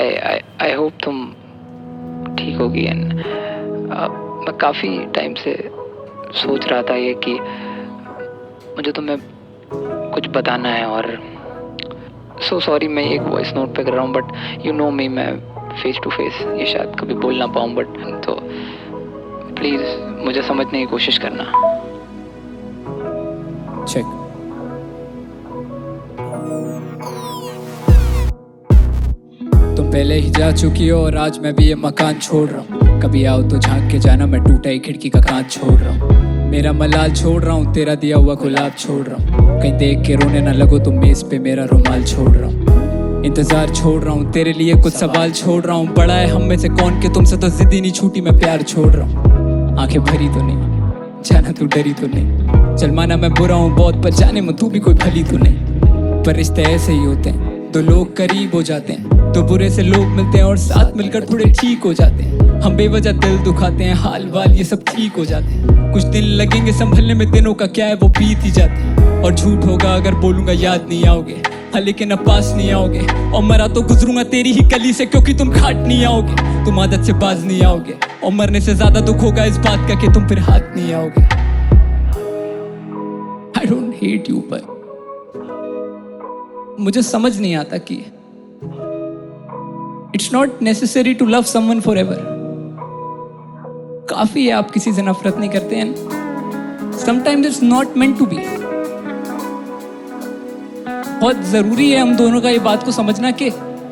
I hope तुम ठीक होगी। एंड मैं काफ़ी टाइम से सोच रहा था ये कि मुझे तुम्हें कुछ बताना है। और सो सॉरी मैं एक वॉइस नोट पे कर रहा हूँ, बट यू नो मी, मैं फेस टू फेस ये शायद कभी बोल ना पाऊँ, बट तो प्लीज़ मुझे समझने की कोशिश करना। चेक। तुम पहले ही जा चुकी हो और आज मैं भी ये मकान छोड़ रहा हूँ। कभी आओ तो झांक के जाना, मैं टूटा ही खिड़की का कांच छोड़ रहा हूँ। मेरा मलाल छोड़ रहा हूँ, तेरा दिया हुआ गुलाब छोड़ रहा हूँ। कहीं देख के रोने ना लगो तुम, मेज पे मेरा रुमाल छोड़ रहा हूँ। इंतजार छोड़ रहा हूँ, तेरे लिए कुछ सवाल छोड़ रहा हूँ। बड़ा है हम में से कौन के तुमसे तो जिद ही नहीं छूटी, मैं प्यार छोड़ रहा हूँ। आंखें भरी तो नहीं, जाना तू डरी तो नहीं। चल माना मैं बुरा हूँ बहुत, पर जाने में तू भी कोई भली तो नहीं। पर रिश्ते ऐसे ही होते हैं, दो लोग करीब हो जाते हैं, तो बुरे से लोग मिलते हैं और साथ मिलकर थोड़े ठीक हो जाते हैं। हम बेवजह दिल दुखाते हैं, हाल वाल ये सब ठीक हो जाते हैं। कुछ दिन लगेंगे संभलने में, दिनों का क्या है वो बीत ही जाते हैं। और झूठ होगा अगर बोलूंगा याद नहीं आओगे, हाँ लेकिन अब पास नहीं आओगे। और मरा तो गुजरूंगा तेरी ही गली से, क्योंकि तुम खाट नहीं आओगे। तुम आदत से बाज नहीं आओगे, और मरने से ज्यादा दुख होगा इस बात का कि तुम फिर हाथ नहीं आओगे। आई डोंट हेट यू, पर मुझे समझ नहीं आता कि it's not necessary to love someone forever एवर। काफी है आप किसी से नफरत नहीं करते हैं। Sometimes it's not meant to be. बहुत जरूरी है हम दोनों का ये बात को समझना कि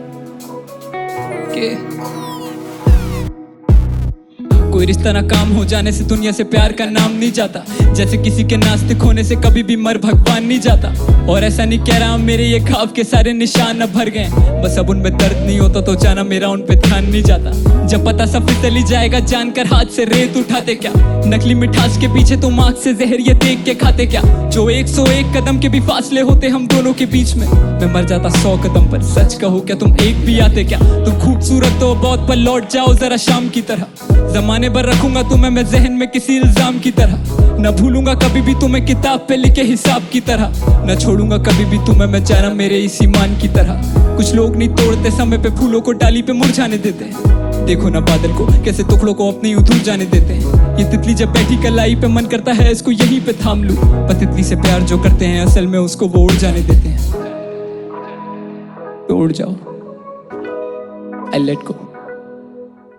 कोई रिश्ता नाकाम हो जाने से दुनिया से प्यार का नाम नहीं जाता। जैसे किसी के नास्तिक होने से कभी भी मर भगवान नहीं जाता। और ऐसा नहीं कह रहा मेरे ये ख्वाब के सारे निशान अब भर गए, बस अब उनमें दर्द नहीं होता तो जाना मेरा उन पे ध्यान नहीं जाता। जब पता सब फिसल ही जाएगा जानकर हाथ से रेत उठाते क्या, नकली मिठास के पीछे तुम आँख से जहर ये देख के खाते क्या। जो 101 कदम के भी फासले होते हम दोनों के बीच में, मैं मर जाता 100 कदम पर। सच कहो क्या तुम एक भी आते क्या? तुम खूबसूरत तो बहुत, पर लौट जाओ जरा शाम की तरह। जमाने भर रखूंगा तुम्हें मैं जहन में किसी इल्जाम की तरह। न भूलूंगा कभी भी तुम्हें किताब पे लिखे हिसाब की तरह। न छोड़ूंगा कभी भी तुम्हें मैं जाना मेरे इस ईमान की तरह। कुछ लोग नहीं तोड़ते समय पे फूलों को डाली पे मुरझाने देते हैं। देखो ना बादल को कैसे टुकड़ों को अपनी उधूर जाने देते हैं। ये तितली जब बैठी कलाई पे मन करता है इसको यहीं पे थाम लूं, पर तितली से प्यार जो करते हैं असल में उसको वो उड़ जाने देते हैं। तो उड़ जाओ, I let go.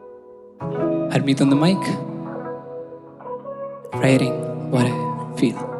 I'll meet on the mic, writing what I feel.